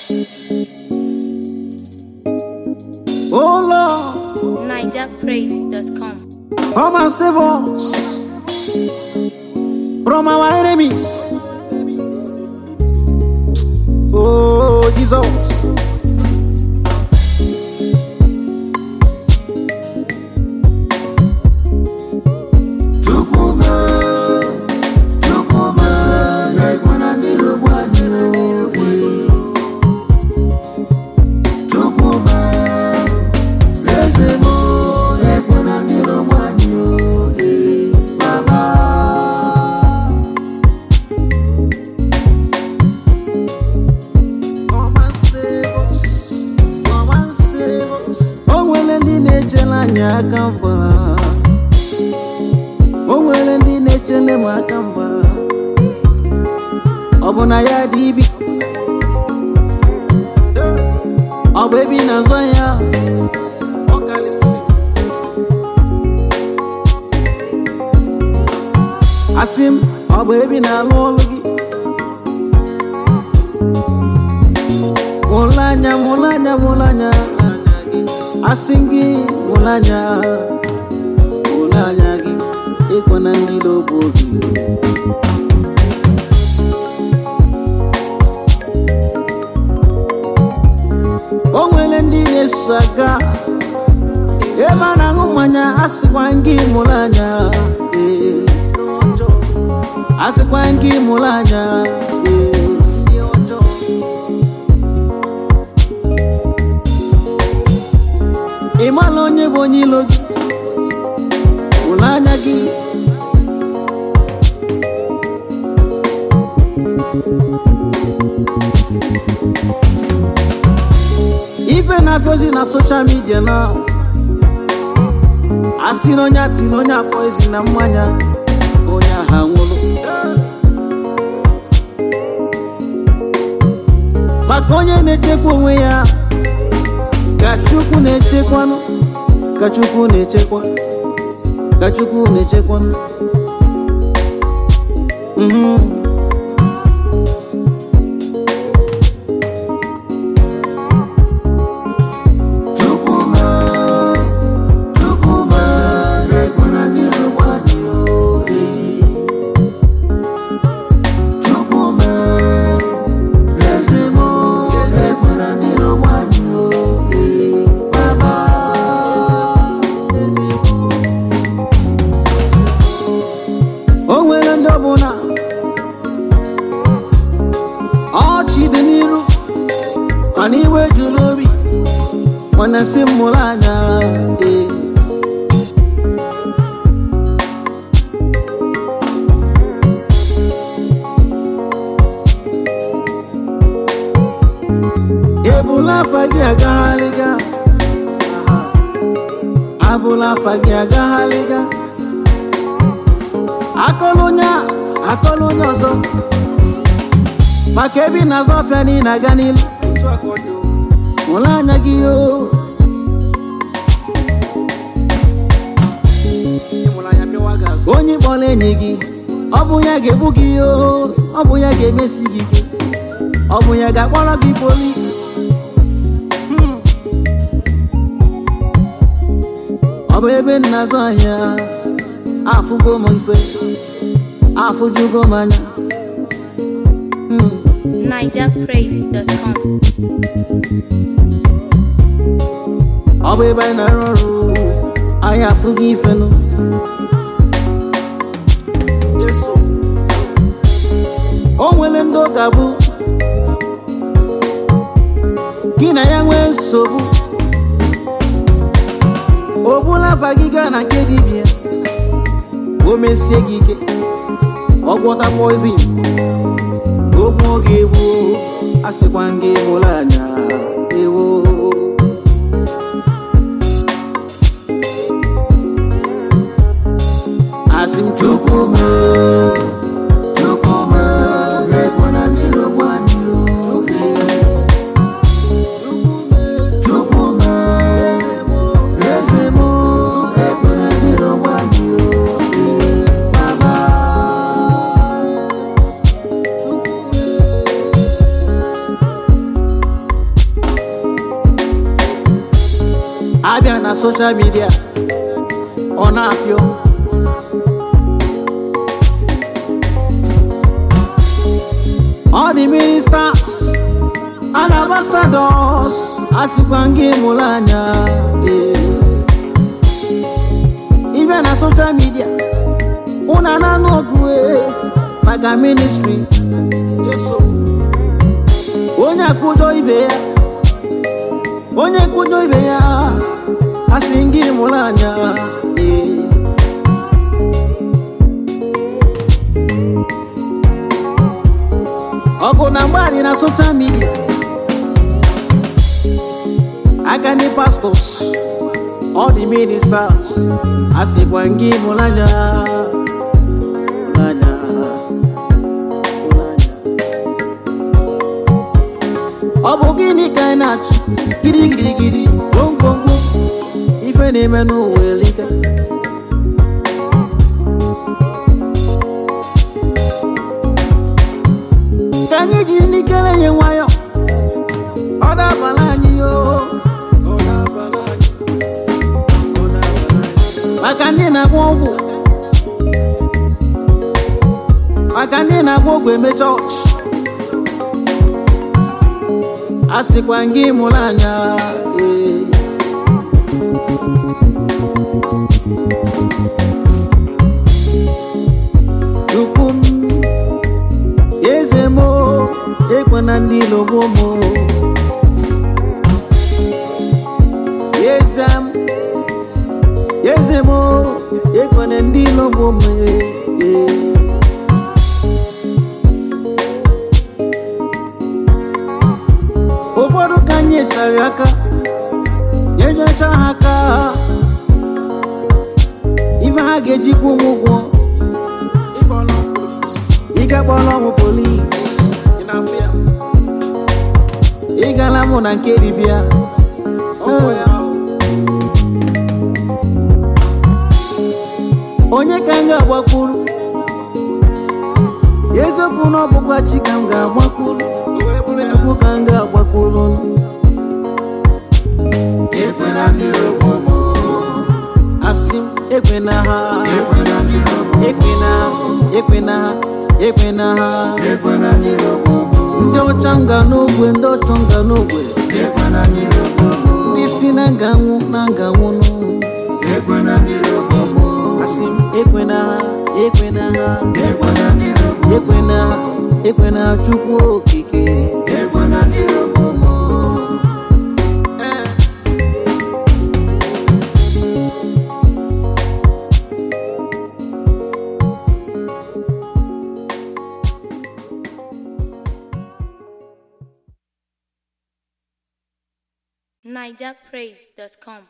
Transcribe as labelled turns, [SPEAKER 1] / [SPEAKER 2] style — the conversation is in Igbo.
[SPEAKER 1] Oh Lord,
[SPEAKER 2] NigerPraise.com.
[SPEAKER 1] come and save us from our enemies. Oh Jesus, akamba o nwere ndị na-echele m akamba ọ bụ na ya dị ibi ọ bụ ebe na-azọ ya ọ karịsịrị asị m ọ bụ ebe na-alụ ọlụ gị mụlanya mụlanya mụlanya asị gị mụlanya mụlanya gị ịkwana ndị lobo gị o nwere ndị na-eso aga ebe a na-aṅụ mmanya asịkwa gị mụlanya asịkwa gị mụlanya ị mala onye bụ onye ilo gị ụlọ anya gị ife na-afiozi na social media na asị na onye atiri onye akpọ ezi na mmanya onye aha nwụrụ maka onye na-echekwa onwe ya ka Chukwu na-echekwanụ ka Chukwu na-echekwa ka Chukwu na-echekwanụ ọchị dị n'iru mana iwe juru obi mana si mụrụ anya ebula afa gị agagharịga abụla afa gị agagharịga akọlụ onye ọzọ maka ebe na-azọ ọfịa niile na-aga n'ilu mụrụ anya gị onye kpọrọ enyi gị ọ bụ ya ga-egbu gị ọ bụ ya ga-emesi gị ike ọ bụ ya ga-akpọrọ gị polisi ọ bụ ebe na-azụ ahịa afụgo m ife afụjugo m anya
[SPEAKER 2] NigerPraise.com.
[SPEAKER 1] ọ bụ ebe anyị na-arụ ọrụ anyị afụghị ifenụ o nwere ndị ụka bụ gị na ya nwee nsogbu o bula afa gị gaa na nke dibịa o mesie gị ike ọ gwọta poizin okwu oge egbu asịkwa gị mụrụ anya ewo asị m Chukwu lekwana n'iru gbanyị na social media ọ na-afịọ all the ministers and ambassadors asịkwa gị mụrụ anya ibe na social media una na n'ọgụ maka ministry onye kwudo ibe ya asị gị mụrụ anya ọgụ na mgbadị na social media aka ndị pastors all the ministers asịkwa gị mụrụ anya ọ bụ gịnị ka ị na-achụ girigirigiri gwongwongwo ife na-eme n'ụwa elika ka anyị ji n'ikere nye nwayọ ọ dabara anyị maka ndị na-agwọ ọgwụ eme chọọchị asịkwa gị mụrụ anya Chukwu m eze m ekwena ndị ilogbo m eze m ekwena ndị ilogbo m ụfọdụ ka anyị sara aka enyocha ha aka ife ha ga-ejikwa ụmụ ụgwọ ịga kpọrọ ọmụ polis ịgala mụ na nke dibịa onye ka m ga-agbakwuru eziokwu na ọbụkwa chi ka m ga-agbakwuru egwu ka m ga-agbakwuru ekwena ndị ogbo asị m ekwena ha ndị ọcha nga n'ogwe ndị si na nganwụ asị m ekwena Chukwu okike
[SPEAKER 2] NigerPraise.com